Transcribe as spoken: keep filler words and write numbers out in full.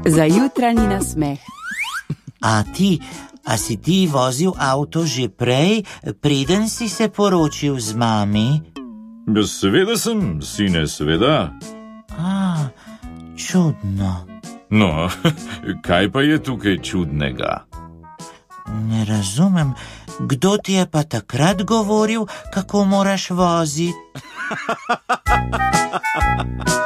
Za jutranji nasmeh. A ti, a si ti vozil avto že prej, preden si se poročil z mami? Seveda sem, sine, seveda. A, čudno. No, kaj pa je tukaj čudnega? Ne razumem, kdo ti je pa takrat govoril, kako moraš voziti?